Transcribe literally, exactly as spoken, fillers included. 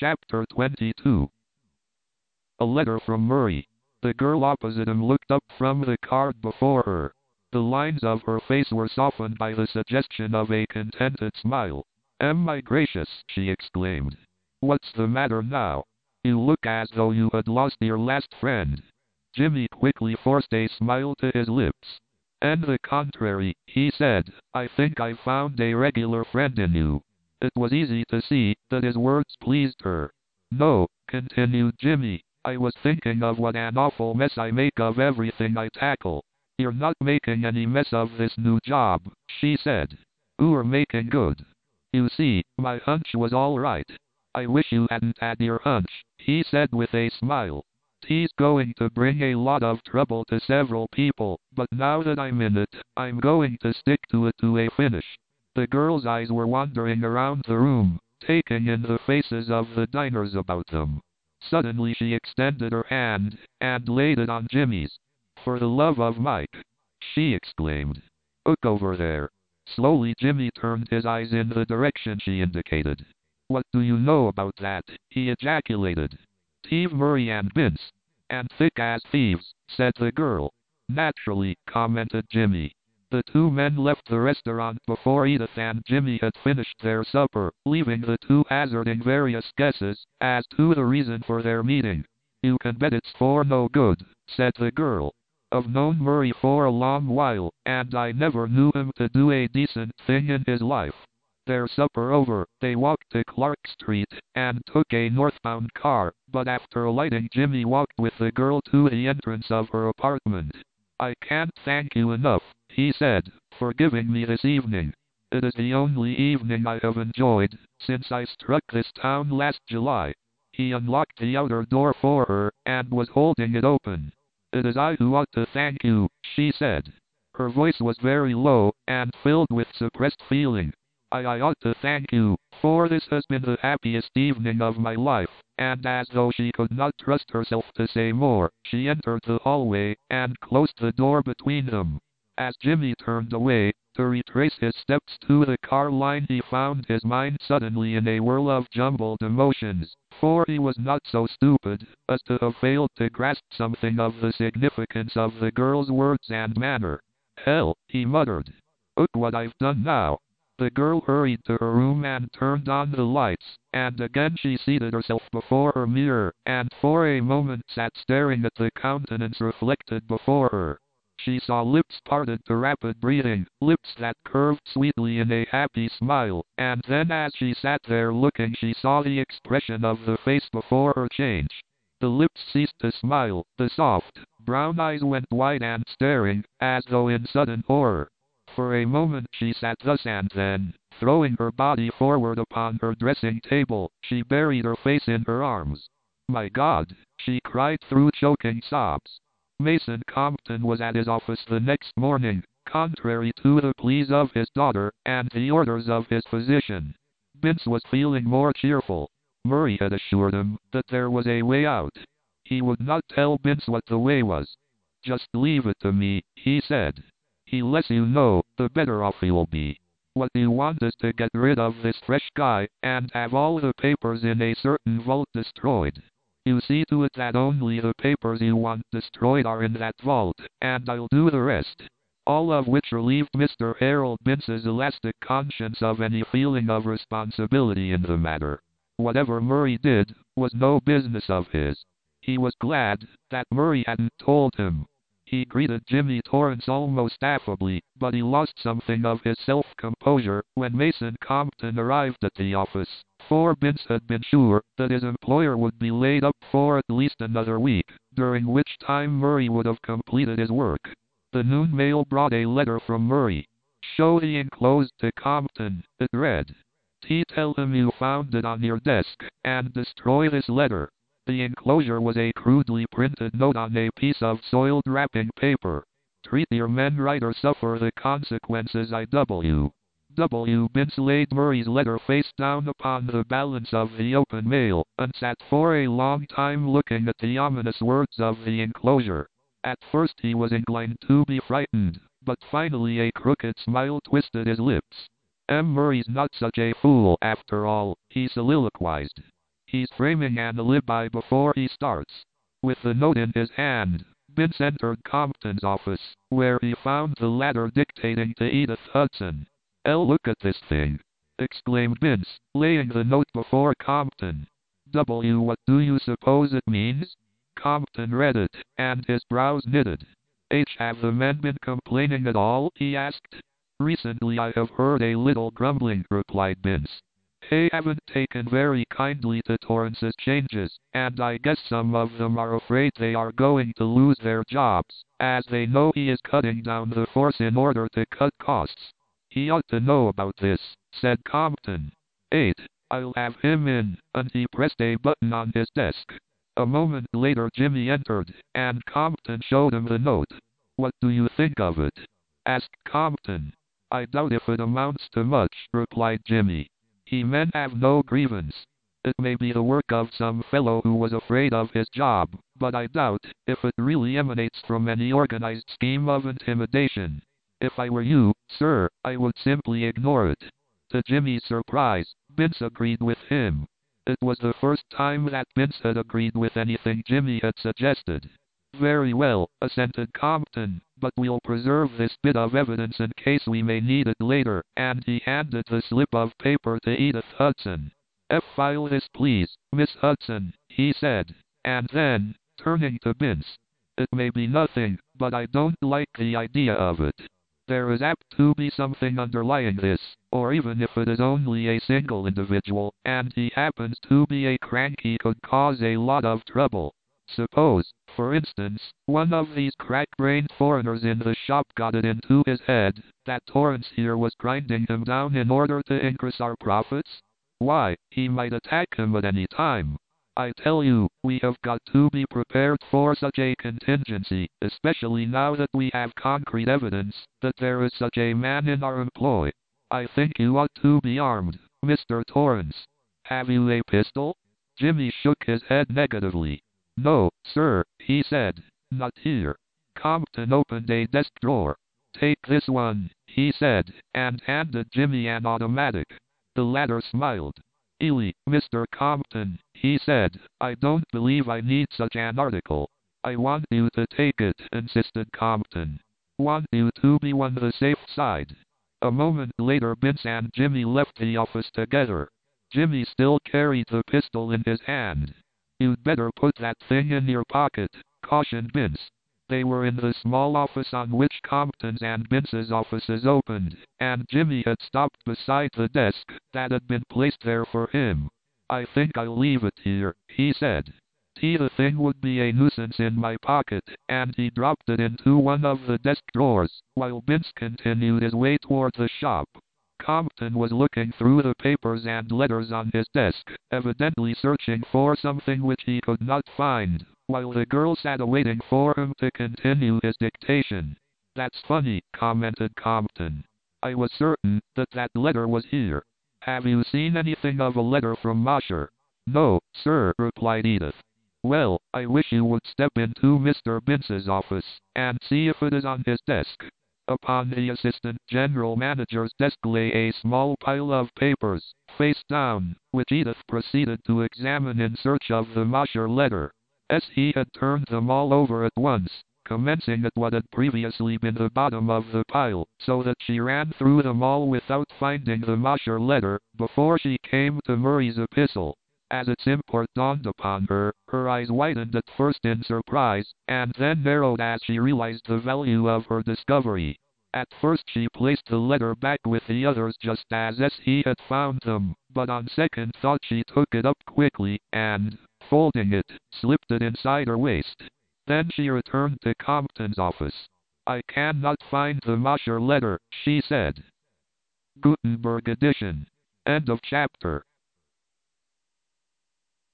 Chapter twenty-two. A letter from Murray. The girl opposite him looked up from the card before her. The lines of her face were softened by the suggestion of a contented smile. "Am my gracious," she exclaimed. "What's the matter now? You look as though you had lost your last friend." Jimmy quickly forced a smile to his lips. "And the contrary," he said. "I think I've found a regular friend in you." It was easy to see that his words pleased her. "No," continued Jimmy, "I was thinking of what an awful mess I make of everything I tackle." "You're not making any mess of this new job," she said. "You're making good. You see, my hunch was all right." "I wish you hadn't had your hunch," he said with a smile. "He's going to bring a lot of trouble to several people, but now that I'm in it, I'm going to stick to it to a finish." The girl's eyes were wandering around the room, taking in the faces of the diners about them. Suddenly she extended her hand, and laid it on Jimmy's. "For the love of Mike," she exclaimed. "Look over there." Slowly Jimmy turned his eyes in the direction she indicated. "What do you know about that?" he ejaculated. "Steve Murray and Vince. And thick as thieves," said the girl. "Naturally," commented Jimmy. The two men left the restaurant before Edith and Jimmy had finished their supper, leaving the two hazarding various guesses as to the reason for their meeting. "You can bet it's for no good," said the girl. "I've known Murray for a long while, and I never knew him to do a decent thing in his life." Their supper over, they walked to Clark Street, and took a northbound car, but after alighting Jimmy walked with the girl to the entrance of her apartment. "I can't thank you enough," he said, "for giving me this evening. It is the only evening I have enjoyed since I struck this town last July." He unlocked the outer door for her, and was holding it open. "It is I who ought to thank you," she said. Her voice was very low, and filled with suppressed feeling. I, I ought to thank you, for this has been the happiest evening of my life," and as though she could not trust herself to say more, she entered the hallway, and closed the door between them. As Jimmy turned away, to retrace his steps to the car line, he found his mind suddenly in a whirl of jumbled emotions, for he was not so stupid as to have failed to grasp something of the significance of the girl's words and manner. "Hell," he muttered. "Look what I've done now." The girl hurried to her room and turned on the lights, and again she seated herself before her mirror, and for a moment sat staring at the countenance reflected before her. She saw lips parted to rapid breathing, lips that curved sweetly in a happy smile, and then as she sat there looking she saw the expression of the face before her change. The lips ceased to smile, the soft, brown eyes went wide and staring, as though in sudden horror. For a moment she sat thus, and then, throwing her body forward upon her dressing table, she buried her face in her arms. "My God!" she cried through choking sobs. Mason Compton was at his office the next morning, contrary to the pleas of his daughter, and the orders of his physician. Vince was feeling more cheerful. Murray had assured him that there was a way out. He would not tell Vince what the way was. "Just leave it to me," he said. "The less you know, the better off you'll be. What you want is to get rid of this fresh guy, and have all the papers in a certain vault destroyed. You see to it that only the papers you want destroyed are in that vault, and I'll do the rest." All of which relieved Mister Harold Vince's elastic conscience of any feeling of responsibility in the matter. Whatever Murray did, was no business of his. He was glad that Murray hadn't told him. He greeted Jimmy Torrance almost affably, but he lost something of his self-composure when Mason Compton arrived at the office, for Vince had been sure that his employer would be laid up for at least another week, during which time Murray would have completed his work. The noon mail brought a letter from Murray. "Show the enclosed to Compton," it read. "T tell him you found it on your desk, and destroy this letter." The enclosure was a crudely printed note on a piece of soiled wrapping paper. "Treat your men right or suffer the consequences. I W. W. Vince laid Murray's letter face down upon the balance of the open mail, and sat for a long time looking at the ominous words of the enclosure. At first he was inclined to be frightened, but finally a crooked smile twisted his lips. "M. Murray's not such a fool after all," he soliloquized. He's framing an alibi before he starts. With the note in his hand, Binns entered Compton's office, where he found the latter dictating to Edith Hudson. "Elle, look at this thing!" exclaimed Binns, laying the note before Compton. "W, what do you suppose it means?" Compton read it, and his brows knitted. "H, have the men been complaining at all?" he asked. "Recently I have heard a little grumbling," replied Binns. "They haven't taken very kindly to Torrance's changes, and I guess some of them are afraid they are going to lose their jobs, as they know he is cutting down the force in order to cut costs." "He ought to know about this," said Compton. "Eight, I'll have him in," and he pressed a button on his desk. A moment later Jimmy entered, and Compton showed him the note. "What do you think of it?" asked Compton. "I doubt if it amounts to much," replied Jimmy. "He men have no grievance. It may be the work of some fellow who was afraid of his job, but I doubt if it really emanates from any organized scheme of intimidation. If I were you, sir, I would simply ignore it." To Jimmy's surprise, Binns agreed with him. It was the first time that Binns had agreed with anything Jimmy had suggested. "Very well," assented Compton, "but we'll preserve this bit of evidence in case we may need it later," and he handed the slip of paper to Edith Hudson. "F file this please, Miss Hudson," he said, and then, turning to Binns, "It may be nothing, but I don't like the idea of it. There is apt to be something underlying this, or even if it is only a single individual, and he happens to be a crank, he could cause a lot of trouble. Suppose, for instance, one of these crack-brained foreigners in the shop got it into his head that Torrance here was grinding him down in order to increase our profits? Why, he might attack him at any time. I tell you, we have got to be prepared for such a contingency, especially now that we have concrete evidence that there is such a man in our employ. I think you ought to be armed, Mister Torrance. Have you a pistol?" Jimmy shook his head negatively. "No, sir," he said, "not here." Compton opened a desk drawer. "Take this one," he said, and handed Jimmy an automatic. The latter smiled. "Really, Mister Compton," he said, "I don't believe I need such an article." "I want you to take it," insisted Compton. "Want you to be on the safe side." A moment later Binns and Jimmy left the office together. Jimmy still carried the pistol in his hand. "You'd better put that thing in your pocket," cautioned Binns. They were in the small office on which Compton's and Binns's offices opened, and Jimmy had stopped beside the desk that had been placed there for him. "I think I'll leave it here," he said. "T the thing would be a nuisance in my pocket," and he dropped it into one of the desk drawers, while Binns continued his way toward the shop. Compton was looking through the papers and letters on his desk, evidently searching for something which he could not find, while the girl sat awaiting for him to continue his dictation. "That's funny," commented Compton. "I was certain that that letter was here. Have you seen anything of a letter from Mosher?" "No, sir," replied Edith. "Well, I wish you would step into Mister Binns's office, and see if it is on his desk." Upon the assistant general manager's desk lay a small pile of papers, face down, which Edith proceeded to examine in search of the Mosher letter. As he had turned them all over at once, commencing at what had previously been the bottom of the pile, so that she ran through them all without finding the Mosher letter, before she came to Murray's epistle. As its import dawned upon her, her eyes widened at first in surprise, and then narrowed as she realized the value of her discovery. At first she placed the letter back with the others just as S. he had found them, but on second thought she took it up quickly, and, folding it, slipped it inside her waist. Then she returned to Compton's office. "I cannot find the Mosher letter," she said. Gutenberg edition. End of chapter.